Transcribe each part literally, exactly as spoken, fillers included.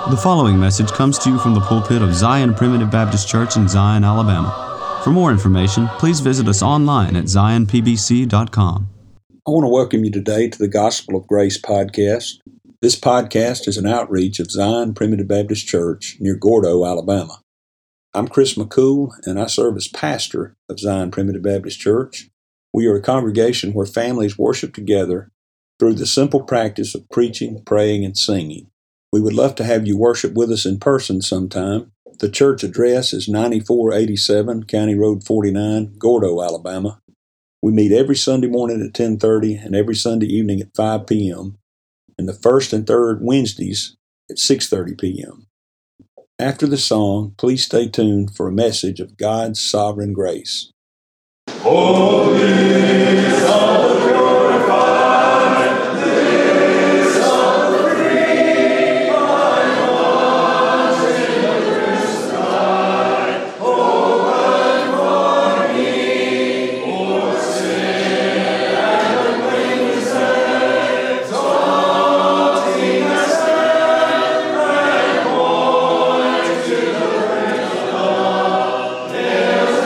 The following message comes to you from the pulpit of Zion Primitive Baptist Church in Zion, Alabama. For more information, please visit us online at zion p b c dot com. I want to welcome you today to the Gospel of Grace podcast. This podcast is an outreach of Zion Primitive Baptist Church near Gordo, Alabama. I'm Chris McCool, and I serve as pastor of Zion Primitive Baptist Church. We are a congregation where families worship together through the simple practice of preaching, praying, and singing. We would love to have you worship with us in person sometime. The church address is ninety-four eighty-seven County Road forty-nine, Gordo, Alabama. We meet every Sunday morning at ten thirty and every Sunday evening at five p.m. and the first and third Wednesdays at six thirty p.m. After the song, please stay tuned for a message of God's sovereign grace. Holy is all the glorified, this all the free, my heart in the crucified, open for me, for sin and the plainly said, exalting the stand and point to the praise of God. There's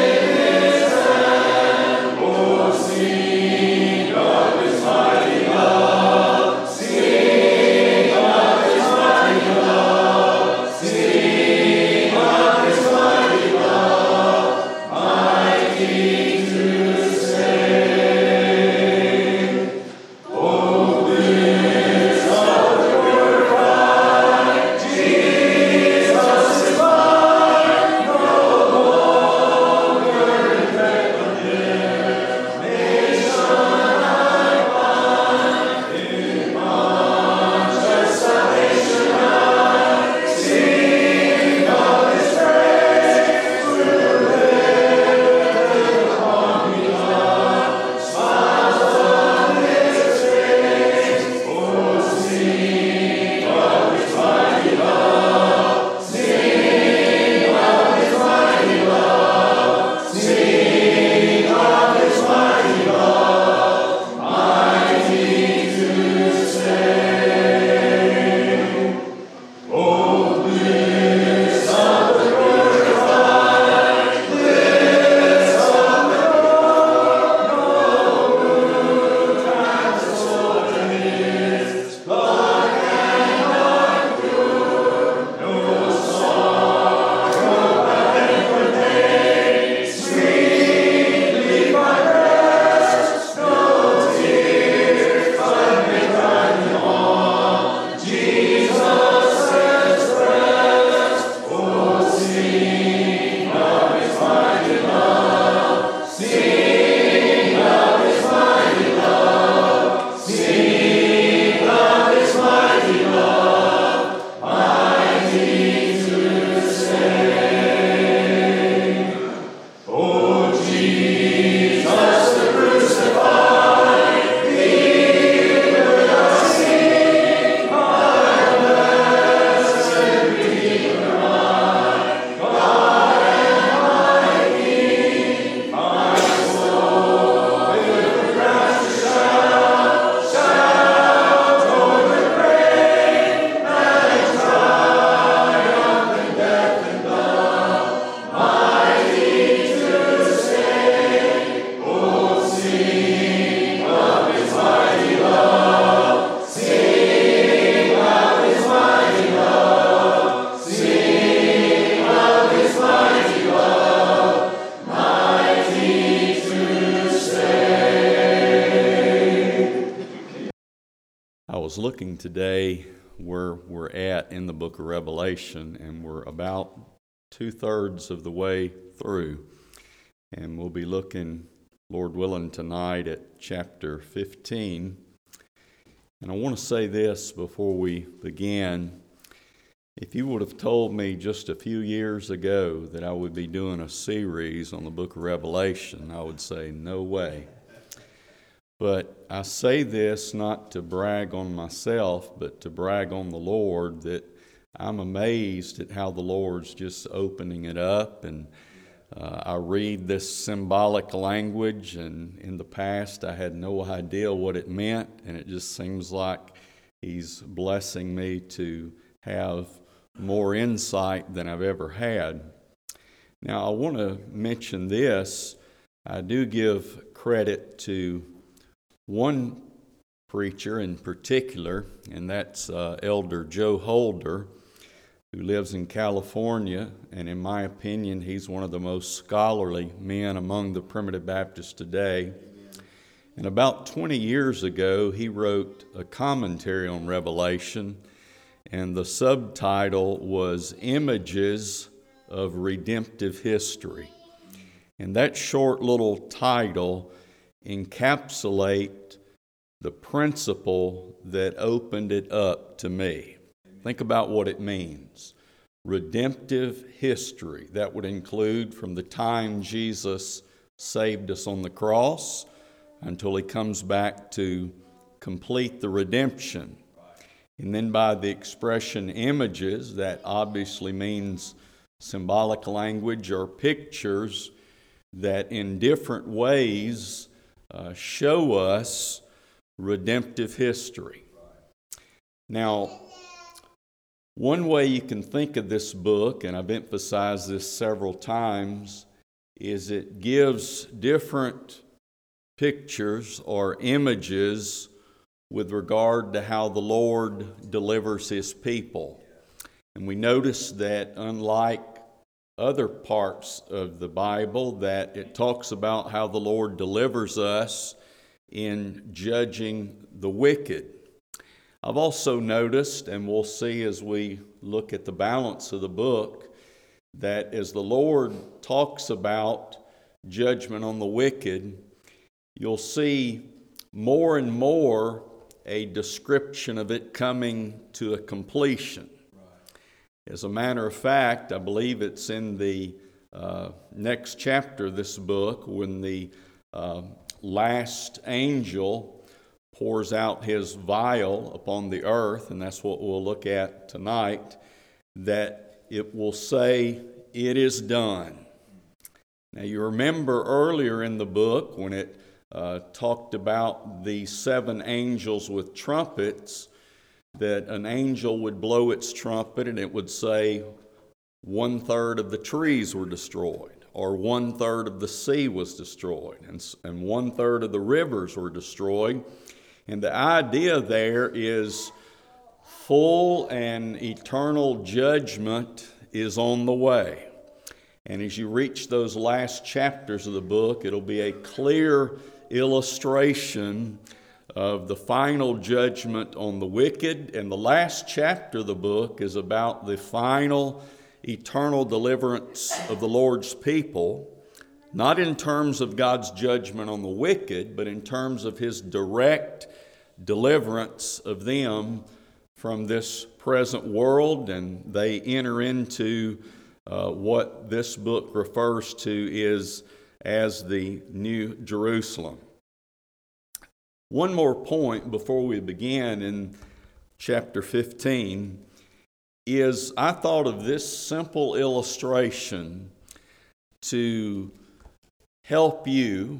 looking today where we're at in the book of Revelation, and we're about two-thirds of the way through. And we'll be looking, Lord willing, tonight at chapter fifteen. And I want to say this before we begin. If you would have told me just a few years ago that I would be doing a series on the book of Revelation, I would say, no way. But I say this not to brag on myself, but to brag on the Lord, that I'm amazed at how the Lord's just opening it up. And uh, I read this symbolic language, and in the past I had no idea what it meant, and it just seems like He's blessing me to have more insight than I've ever had. Now, I want to mention this. I do give credit to one preacher in particular, and that's uh, Elder Joe Holder, who lives in California, and in my opinion, he's one of the most scholarly men among the Primitive Baptists today. And about twenty years ago, he wrote a commentary on Revelation, and the subtitle was Images of Redemptive History. And that short little title encapsulates the principle that opened it up to me. Think about what it means. Redemptive history. That would include from the time Jesus saved us on the cross until he comes back to complete the redemption. And then by the expression images, that obviously means symbolic language or pictures that in different ways uh, show us redemptive history. Now, one way you can think of this book, and I've emphasized this several times, is it gives different pictures or images with regard to how the Lord delivers His people. And we notice that unlike other parts of the Bible, that it talks about how the Lord delivers us in judging the wicked. I've also noticed, and we'll see as we look at the balance of the book, that as the Lord talks about judgment on the wicked, you'll see more and more a description of it coming to a completion. As a matter of fact, I believe it's in the uh, next chapter of this book when the uh, last angel pours out his vial upon the earth, and that's what we'll look at tonight, that it will say, "It is done." Now you remember earlier in the book when it uh, talked about the seven angels with trumpets, that an angel would blow its trumpet and it would say one third of the trees were destroyed, or one third of the sea was destroyed, and, and one third of the rivers were destroyed. And the idea there is full and eternal judgment is on the way. And as you reach those last chapters of the book, it'll be a clear illustration of the final judgment on the wicked. And the last chapter of the book is about the final eternal deliverance of the Lord's people, not in terms of God's judgment on the wicked, but in terms of His direct deliverance of them from this present world, and they enter into uh, what this book refers to is as the New Jerusalem. One more point before we begin in chapter fifteen is I thought of this simple illustration to help you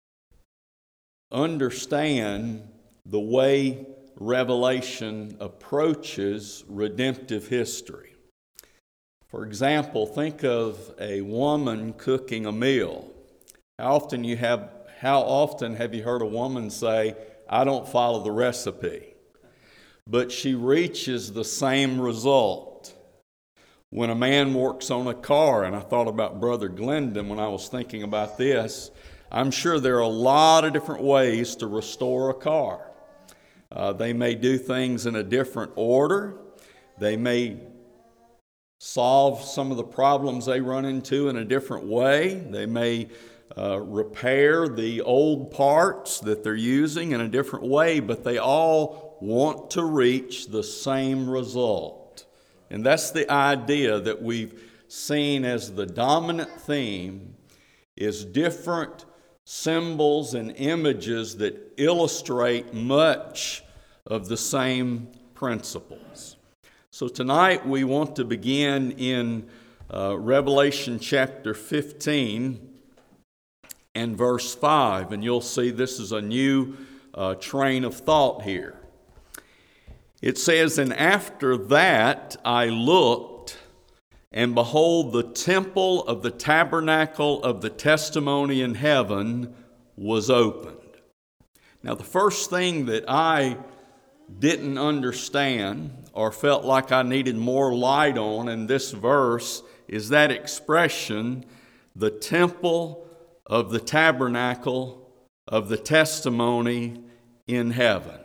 understand the way Revelation approaches redemptive history. For example, think of a woman cooking a meal. How often you have how often have you heard a woman say, "I don't follow the recipe," but she reaches the same result? When a man works on a car, and I thought about Brother Glendon when I was thinking about this, I'm sure there are a lot of different ways to restore a car. Uh, they may do things in a different order. They may solve some of the problems they run into in a different way. They may uh, repair the old parts that they're using in a different way, but they all want to reach the same result. And that's the idea that we've seen as the dominant theme, is different symbols and images that illustrate much of the same principles. So tonight we want to begin in uh, Revelation chapter fifteen and verse five, and you'll see this is a new uh, train of thought here. It says, "And after that I looked, and behold, the temple of the tabernacle of the testimony in heaven was opened." Now, the first thing that I didn't understand or felt like I needed more light on in this verse is that expression, the temple of the tabernacle of the testimony in heaven.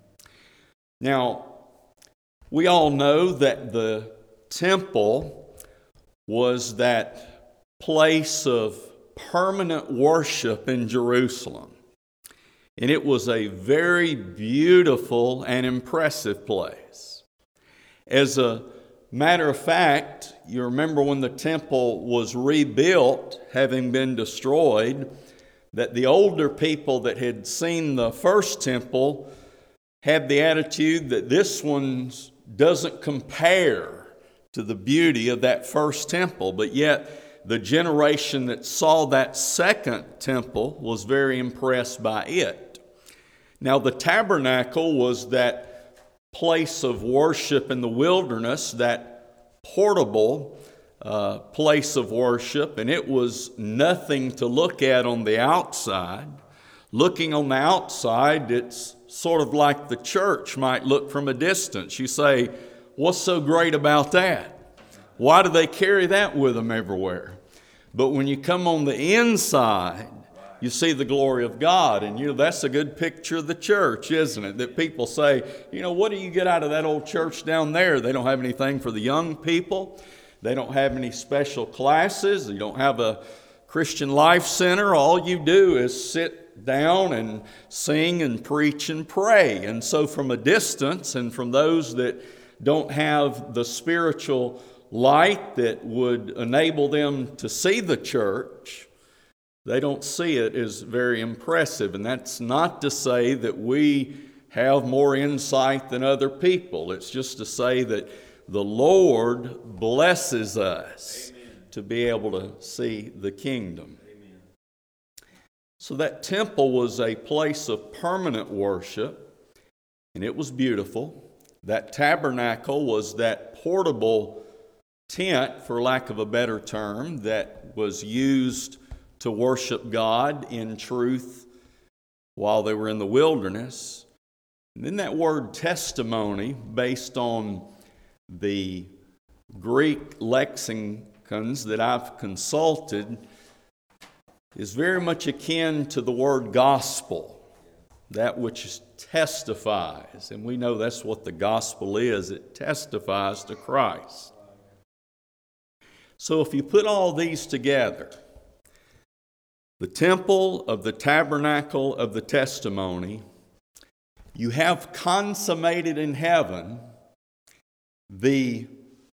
Now, we all know that the temple was that place of permanent worship in Jerusalem. And it was a very beautiful and impressive place. As a matter of fact, you remember when the temple was rebuilt, having been destroyed, that the older people that had seen the first temple had the attitude that this one doesn't compare to the beauty of that first temple, but yet the generation that saw that second temple was very impressed by it. Now, the tabernacle was that place of worship in the wilderness, that portable uh, place of worship, and it was nothing to look at on the outside. Looking on the outside, it's sort of like the church might look from a distance. You say, what's so great about that? Why do they carry that with them everywhere? But when you come on the inside, you see the glory of God. And you know, that's a good picture of the church, isn't it? That people say, you know, what do you get out of that old church down there? They don't have anything for the young people. They don't have any special classes. You don't have a Christian Life Center. All you do is sit down and sing and preach and pray. And so from a distance, and from those that don't have the spiritual light that would enable them to see the church, they don't see it as very impressive. And that's not to say that we have more insight than other people. It's just to say that the Lord blesses us Amen. To be able to see the kingdom. Amen. So that temple was a place of permanent worship, and it was beautiful. That tabernacle was that portable tent, for lack of a better term, that was used to worship God in truth while they were in the wilderness. And then that word testimony, based on the Greek lexicons that I've consulted, is very much akin to the word gospel, that which testifies. And we know that's what the gospel is. It testifies to Christ. So if you put all these together, the temple of the tabernacle of the testimony, you have consummated in heaven the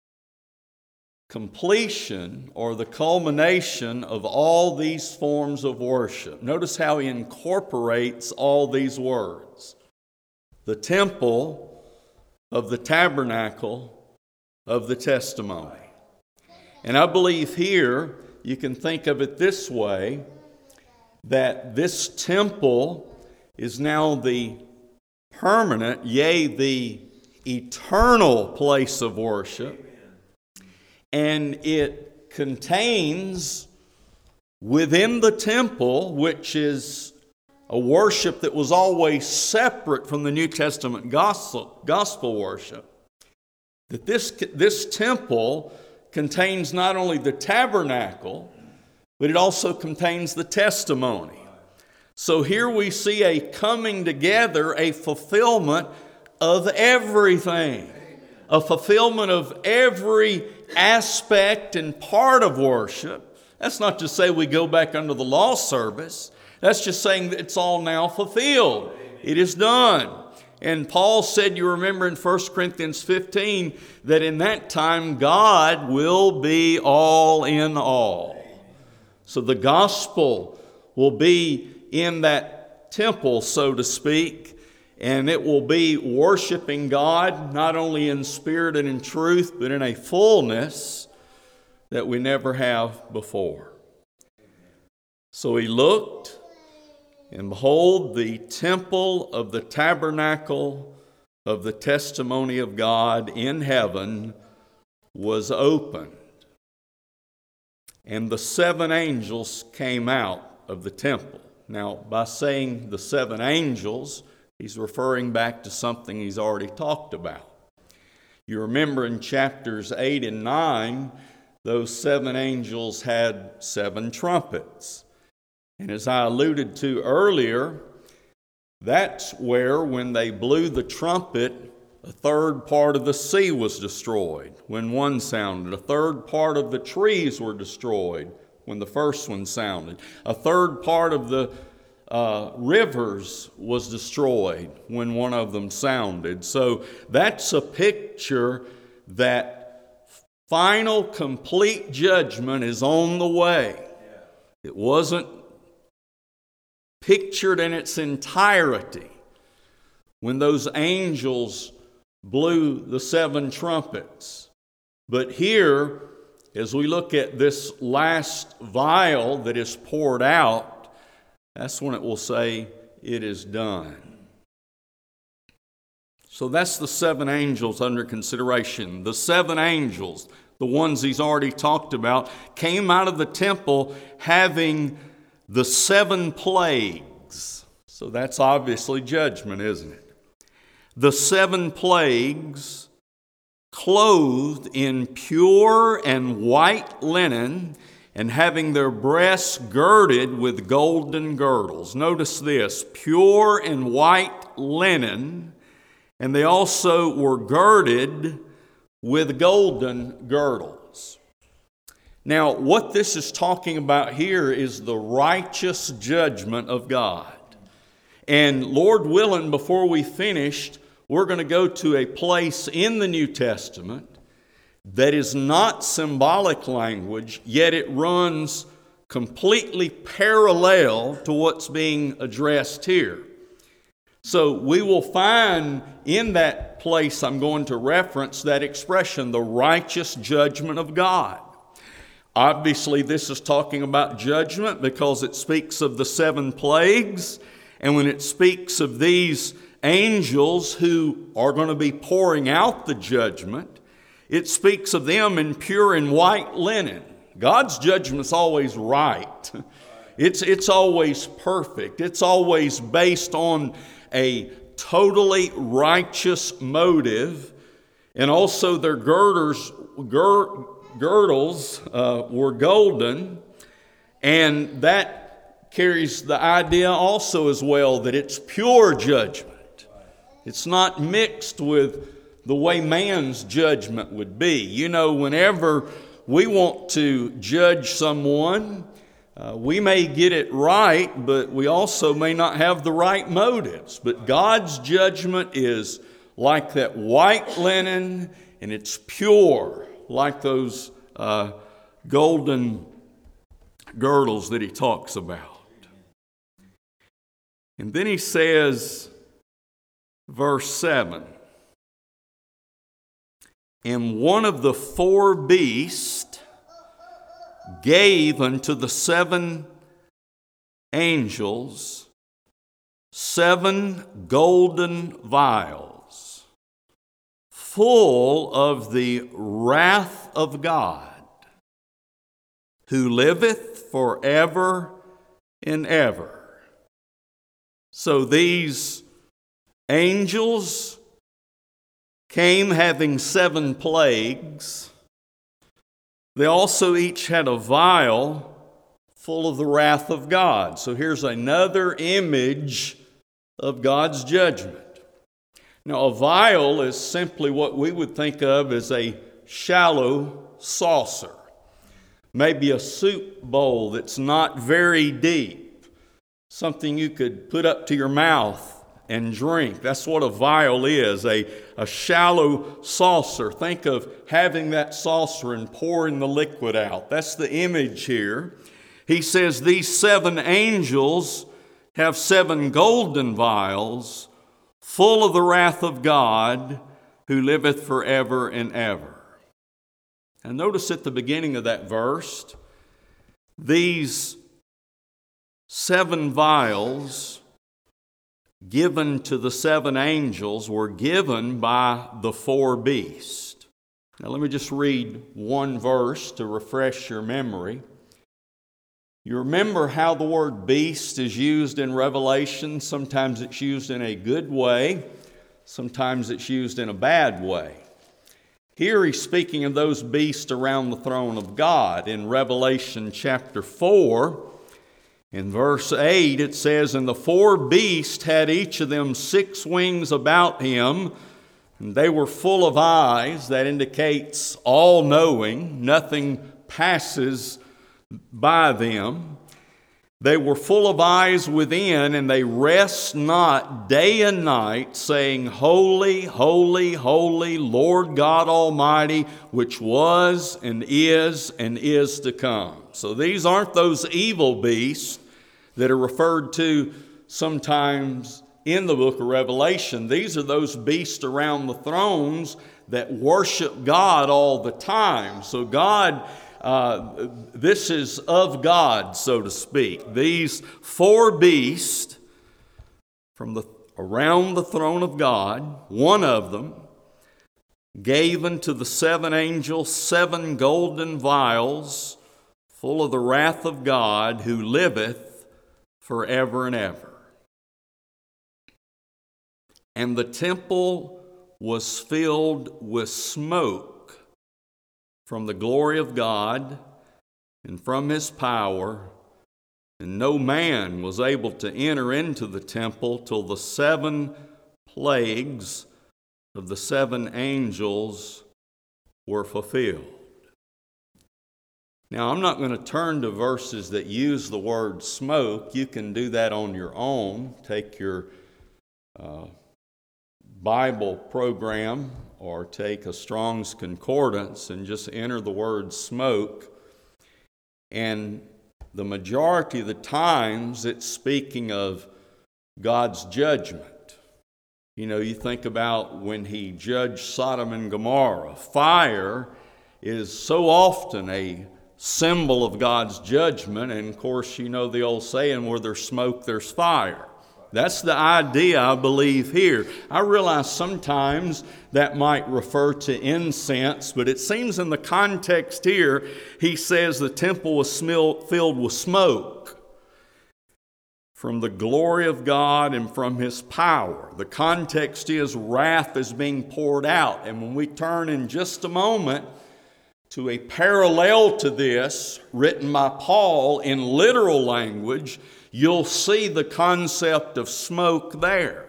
completion or the culmination of all these forms of worship. Notice how he incorporates all these words. The temple of the tabernacle of the testimony. And I believe here you can think of it this way, that this temple is now the permanent, yea, the eternal place of worship. And it contains within the temple, which is a worship that was always separate from the New Testament gospel, gospel worship, that this, this temple contains not only the tabernacle, but it also contains the testimony. So here we see a coming together, a fulfillment of everything, a fulfillment of every aspect and part of worship. That's not to say we go back under the law service. That's just saying that it's all now fulfilled. It is done. And Paul said, you remember in First Corinthians fifteen, that in that time God will be all in all. So the gospel will be in that temple, so to speak, and it will be worshiping God not only in spirit and in truth, but in a fullness that we never have before. So he looked, and behold, the temple of the tabernacle of the testimony of God in heaven was opened, and the seven angels came out of the temple. Now, by saying the seven angels, he's referring back to something he's already talked about. You remember in chapters eight and nine, those seven angels had seven trumpets. And as I alluded to earlier, that's where, when they blew the trumpet, a third part of the sea was destroyed when one sounded. A third part of the trees were destroyed when the first one sounded. A third part of the uh, rivers was destroyed when one of them sounded. So that's a picture that final, complete judgment is on the way. It wasn't pictured in its entirety when those angels blew the seven trumpets. But here, as we look at this last vial that is poured out, that's when it will say, "It is done." So that's the seven angels under consideration. The seven angels, the ones he's already talked about, came out of the temple having the seven plagues. So that's obviously judgment, isn't it? The seven plagues, clothed in pure and white linen, and having their breasts girded with golden girdles. Notice this, pure and white linen, and they also were girded with golden girdles. Now, what this is talking about here is the righteous judgment of God. And Lord willing, before we finished, we're going to go to a place in the New Testament that is not symbolic language, yet it runs completely parallel to what's being addressed here. So we will find in that place I'm going to reference that expression, the righteous judgment of God. Obviously, this is talking about judgment because it speaks of the seven plagues. And when it speaks of these angels who are going to be pouring out the judgment, it speaks of them in pure and white linen. God's judgment is always right. It's, it's always perfect. It's always based on a totally righteous motive. And also their girders, gir, girdles uh, were golden. And that carries the idea also as well that it's pure judgment. It's not mixed with the way man's judgment would be. You know, whenever we want to judge someone, uh, we may get it right, but we also may not have the right motives. But God's judgment is like that white linen, and it's pure, like those uh, golden girdles that he talks about. And then he says, verse seven, "And one of the four beasts gave unto the seven angels seven golden vials, full of the wrath of God, who liveth forever and ever." So these angels came having seven plagues. They also each had a vial full of the wrath of God. So here's another image of God's judgment. Now, a vial is simply what we would think of as a shallow saucer. Maybe a soup bowl that's not very deep. Something you could put up to your mouth and drink. That's what a vial is, a, a shallow saucer. Think of having that saucer and pouring the liquid out. That's the image here. He says these seven angels have seven golden vials full of the wrath of God, who liveth forever and ever. And notice at the beginning of that verse, these seven vials given to the seven angels were given by the four beasts. Now let me just read one verse to refresh your memory. You remember how the word beast is used in Revelation. Sometimes it's used in a good way. Sometimes it's used in a bad way. Here he's speaking of those beasts around the throne of God. In Revelation chapter four, in verse eight, it says, "And the four beasts had each of them six wings about him, and they were full of eyes." That indicates all-knowing. Nothing passes by them. "They were full of eyes within, and they rest not day and night, saying, Holy, holy, holy, Lord God Almighty, which was and is and is to come." So these aren't those evil beasts that are referred to sometimes in the book of Revelation. These are those beasts around the thrones that worship God all the time. So God Uh, this is of God, so to speak. These four beasts from the around the throne of God, one of them gave unto the seven angels seven golden vials full of the wrath of God, who liveth forever and ever. And the temple was filled with smoke from the glory of God and from his power, and no man was able to enter into the temple till the seven plagues of the seven angels were fulfilled. Now, I'm not going to turn to verses that use the word smoke. You can do that on your own. Take your uh, Bible program or take a Strong's Concordance and just enter the word smoke. And the majority of the times it's speaking of God's judgment. You know, you think about when he judged Sodom and Gomorrah. Fire is so often a symbol of God's judgment. And of course, you know the old saying, where there's smoke, there's fire. That's the idea, I believe, here. I realize sometimes that might refer to incense, but it seems in the context here, he says the temple was filled with smoke from the glory of God and from his power. The context is wrath is being poured out. And when we turn in just a moment to a parallel to this, written by Paul in literal language, you'll see the concept of smoke there.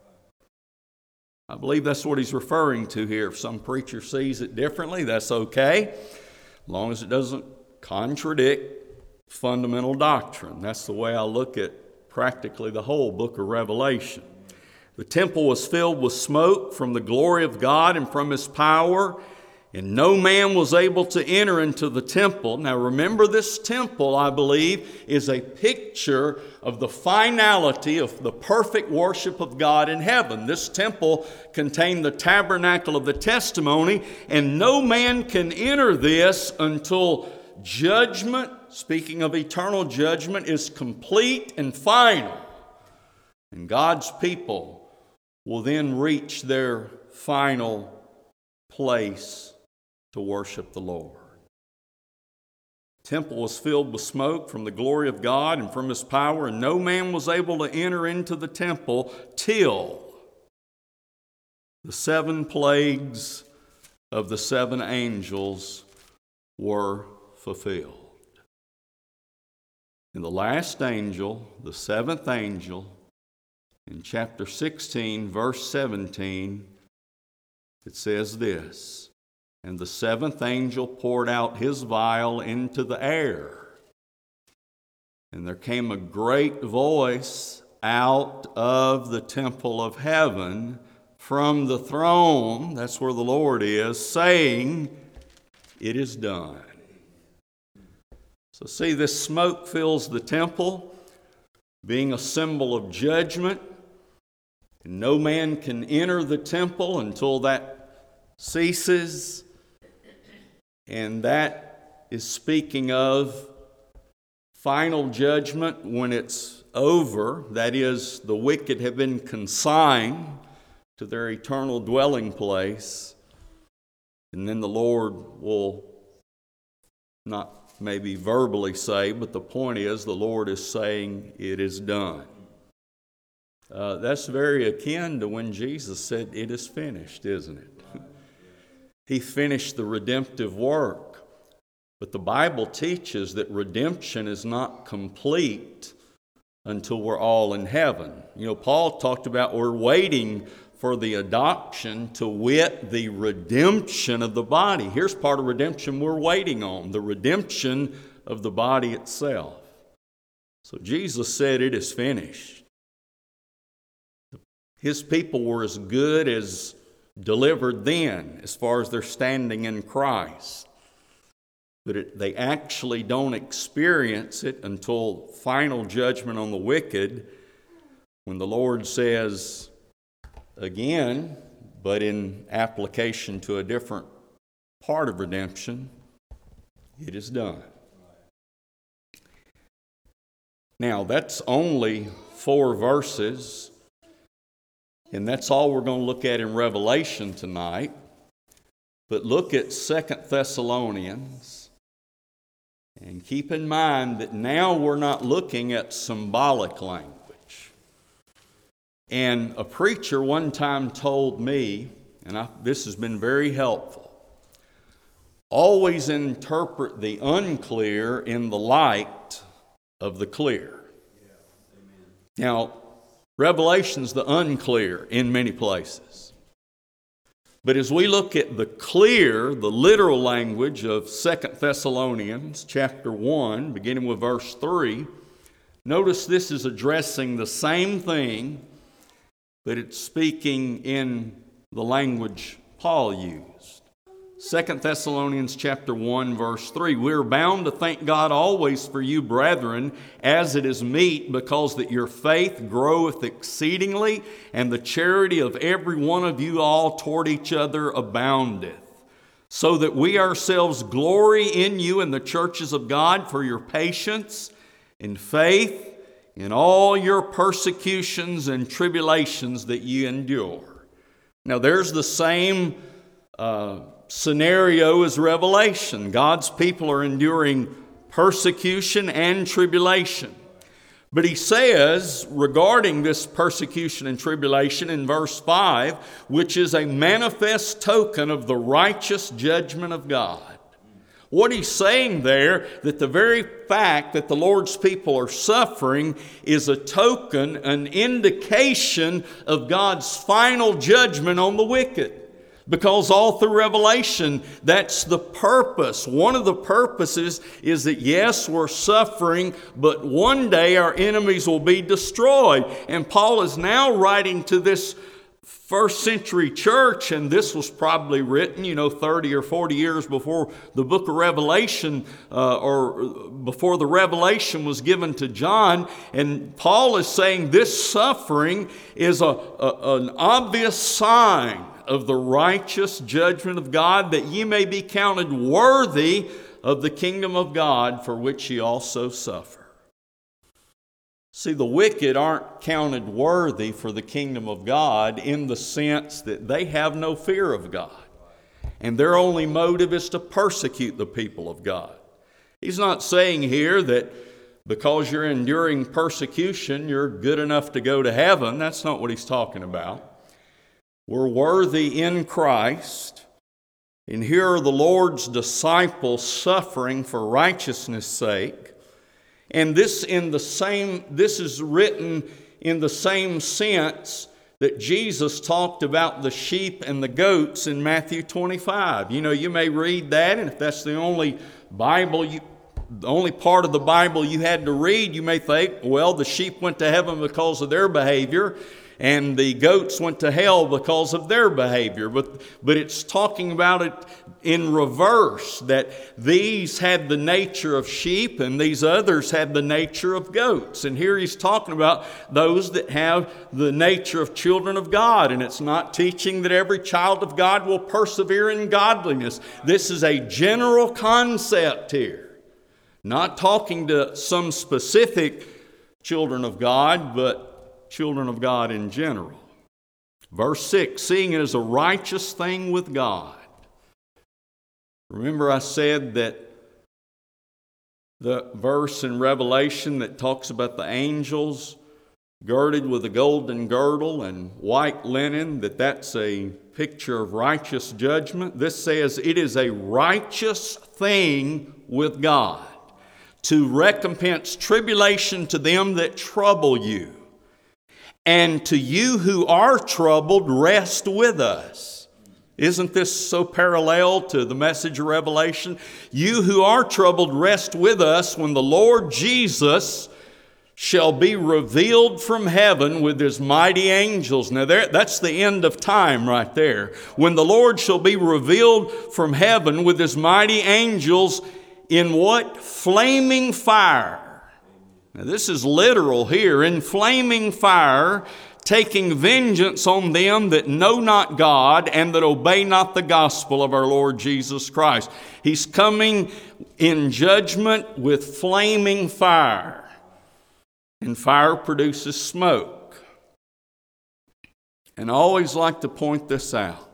I believe that's what he's referring to here. If some preacher sees it differently, that's okay, as long as it doesn't contradict fundamental doctrine. That's the way I look at practically the whole book of Revelation. The temple was filled with smoke from the glory of God and from his power, and no man was able to enter into the temple. Now remember, this temple, I believe, is a picture of the finality of the perfect worship of God in heaven. This temple contained the tabernacle of the testimony, and no man can enter this until judgment, speaking of eternal judgment, is complete and final. And God's people will then reach their final place to worship the Lord. The temple was filled with smoke from the glory of God and from his power, and no man was able to enter into the temple till the seven plagues of the seven angels were fulfilled. And the last angel, the seventh angel, in chapter sixteen, verse seventeen, it says this: "And the seventh angel poured out his vial into the air. And there came a great voice out of the temple of heaven from the throne," that's where the Lord is, "saying, It is done." So see, this smoke fills the temple, being a symbol of judgment. And no man can enter the temple until that ceases. And that is speaking of final judgment when it's over, that is, the wicked have been consigned to their eternal dwelling place, and then the Lord will not maybe verbally say, but the point is the Lord is saying it is done. Uh, that's very akin to when Jesus said it is finished, isn't it? He finished the redemptive work. But the Bible teaches that redemption is not complete until we're all in heaven. You know, Paul talked about we're waiting for the adoption, to wit, the redemption of the body. Here's part of redemption we're waiting on, the redemption of the body itself. So Jesus said it is finished. His people were as good as delivered then, as far as their standing in Christ. But it, they actually don't experience it until final judgment on the wicked, when the Lord says, again, but in application to a different part of redemption, it is done. Now, that's only four verses, and that's all we're going to look at in Revelation tonight. But look at Second Thessalonians, and keep in mind that now we're not looking at symbolic language. And a preacher one time told me, and I, this has been very helpful, always interpret the unclear in the light of the clear. Now, Revelation's the unclear in many places. But as we look at the clear, the literal language of Second Thessalonians chapter one, beginning with verse three, notice this is addressing the same thing, but it's speaking in the language Paul used. Second Thessalonians chapter one, verse three, we are bound to thank God always for you, brethren, as it is meet, because that your faith groweth exceedingly, and the charity of every one of you all toward each other aboundeth. So that we ourselves glory in you in the churches of God for your patience and faith in all your persecutions and tribulations that you endure. Now there's the same uh, scenario as Revelation. God's people are enduring persecution and tribulation. But he says regarding this persecution and tribulation in verse five, which is a manifest token of the righteous judgment of God. What he's saying there, that the very fact that the Lord's people are suffering is a token, an indication of God's final judgment on the wicked. Because all through Revelation, that's the purpose. One of the purposes is that yes, we're suffering, but one day our enemies will be destroyed. And Paul is now writing to this first century church, and this was probably written, you know, thirty or forty years before the book of Revelation, uh, or before the revelation was given to John. And Paul is saying this suffering is a, a, an obvious sign of the righteous judgment of God, that ye may be counted worthy of the kingdom of God, for which ye also suffer. See, the wicked aren't counted worthy for the kingdom of God in the sense that they have no fear of God, and their only motive is to persecute the people of God. He's not saying here that because you're enduring persecution, you're good enough to go to heaven. That's not what he's talking about. We're worthy in Christ, and here are the Lord's disciples suffering for righteousness' sake. And this in the same this is written in the same sense that Jesus talked about the sheep and the goats in Matthew twenty-five. You know, you may read that, and if that's the only Bible you the only part of the Bible you had to read, you may think, well, the sheep went to heaven because of their behavior, and the goats went to hell because of their behavior. But, but it's talking about it in reverse, that these had the nature of sheep and these others had the nature of goats. And here he's talking about those that have the nature of children of God. And it's not teaching that every child of God will persevere in godliness. This is a general concept here. Not talking to some specific children of God, but children of God in general. Verse six, seeing it as a righteous thing with God. Remember I said that the verse in Revelation that talks about the angels girded with a golden girdle and white linen, that that's a picture of righteous judgment. This says it is a righteous thing with God to recompense tribulation to them that trouble you, and to you who are troubled, rest with us. Isn't this so parallel to the message of Revelation? You who are troubled, rest with us when the Lord Jesus shall be revealed from heaven with his mighty angels. Now there, that's the end of time right there. When the Lord shall be revealed from heaven with his mighty angels in what? Flaming fire. Now this is literal here. In flaming fire, taking vengeance on them that know not God and that obey not the gospel of our Lord Jesus Christ. He's coming in judgment with flaming fire. And fire produces smoke. And I always like to point this out.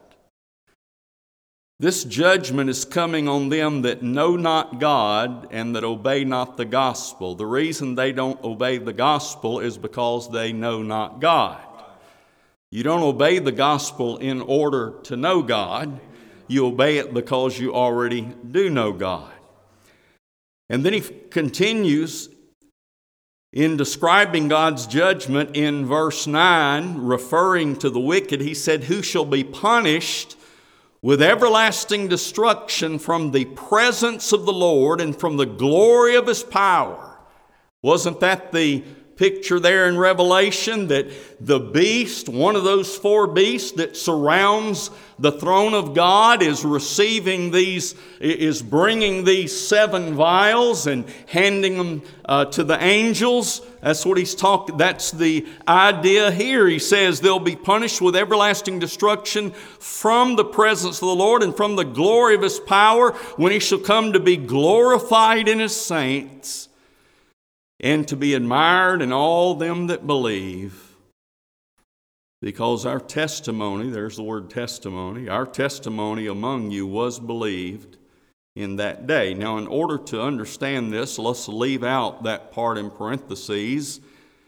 This judgment is coming on them that know not God and that obey not the gospel. The reason they don't obey the gospel is because they know not God. You don't obey the gospel in order to know God. You obey it because you already do know God. And then he continues in describing God's judgment in verse nine, referring to the wicked. He said, who shall be punished with everlasting destruction from the presence of the Lord and from the glory of his power. Wasn't that the picture there in Revelation, that the beast, one of those four beasts that surrounds the throne of God, is receiving these, is bringing these seven vials and handing them uh, to the angels? That's what he's talking. That's the idea here. He says they'll be punished with everlasting destruction from the presence of the Lord and from the glory of his power, when he shall come to be glorified in his saints, and to be admired in all them that believe. Because our testimony, there's the word testimony, our testimony among you was believed in that day. Now, in order to understand this, let's leave out that part in parentheses.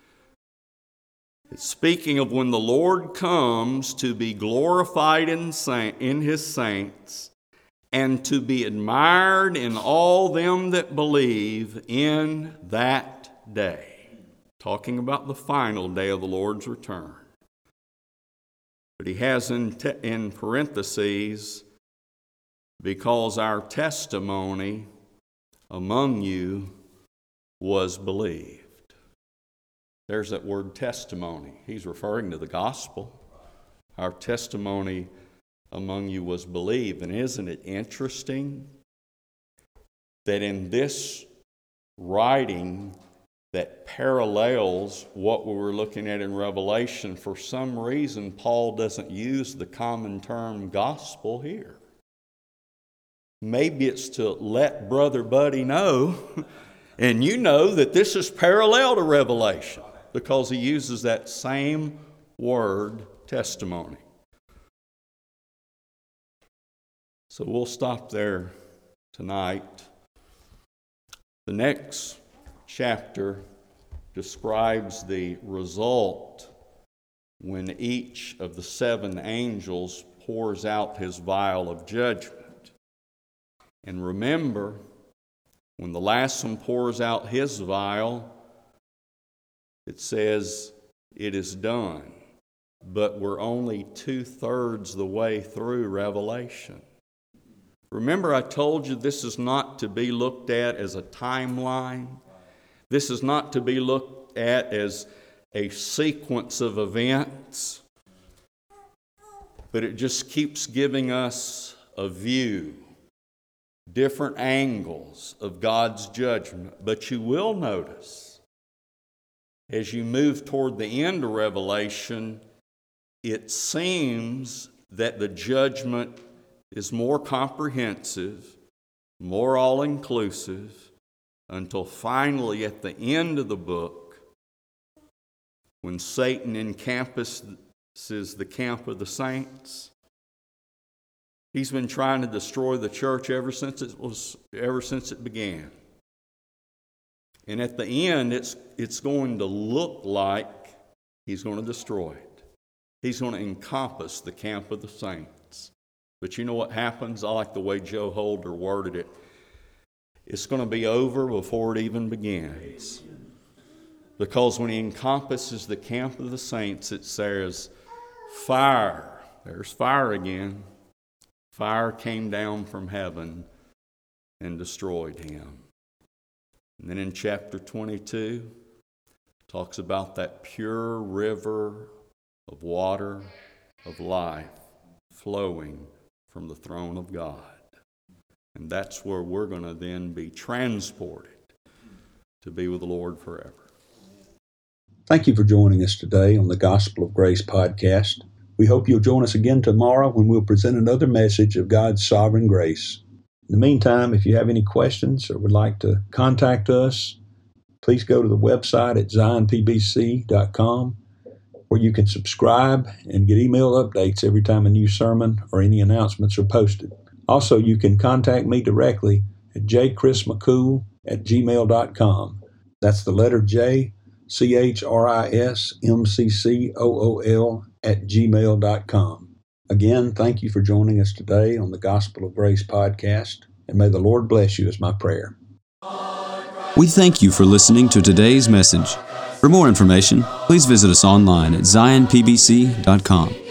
It's speaking of when the Lord comes to be glorified in, saint, in his saints, and to be admired in all them that believe in that day. Talking about the final day of the Lord's return. But he has in, te- in parentheses, because our testimony among you was believed. There's that word testimony. He's referring to the gospel. Our testimony among you was believed. And isn't it interesting that in this writing that parallels what we were looking at in Revelation, for some reason Paul doesn't use the common term gospel here. Maybe it's to let Brother Buddy know, and you know that this is parallel to Revelation, because he uses that same word, testimony. So we'll stop there tonight. The next chapter describes the result when each of the seven angels pours out his vial of judgment. And remember, when the last one pours out his vial, it says, it is done. But we're only two-thirds the way through Revelation. Remember, I told you this is not to be looked at as a timeline. This is not to be looked at as a sequence of events. But it just keeps giving us a view, different angles of God's judgment. But you will notice, as you move toward the end of Revelation, it seems that the judgment is more comprehensive, more all-inclusive, until finally at the end of the book, when Satan encompasses the camp of the saints. He's been trying to destroy the church ever since it was ever since it began. And at the end, it's it's going to look like he's going to destroy it. He's going to encompass the camp of the saints. But you know what happens? I like the way Joe Holder worded it. It's going to be over before it even begins. Because when he encompasses the camp of the saints, it says, fire. There's fire again. Fire came down from heaven and destroyed him. And then in chapter twenty-two, talks about that pure river of water, of life, flowing from the throne of God. And that's where we're going to then be transported to be with the Lord forever. Thank you for joining us today on the Gospel of Grace podcast. We hope you'll join us again tomorrow when we'll present another message of God's sovereign grace. In the meantime, if you have any questions or would like to contact us, please go to the website at zion p b c dot com, where you can subscribe and get email updates every time a new sermon or any announcements are posted. Also, you can contact me directly at j chris mccool at gmail dot com. That's the letter J, C H R I S M C C O O L at gmail dot com. Again, thank you for joining us today on the Gospel of Grace podcast, and may the Lord bless you is my prayer. We thank you for listening to today's message. For more information, please visit us online at zion p b c dot com.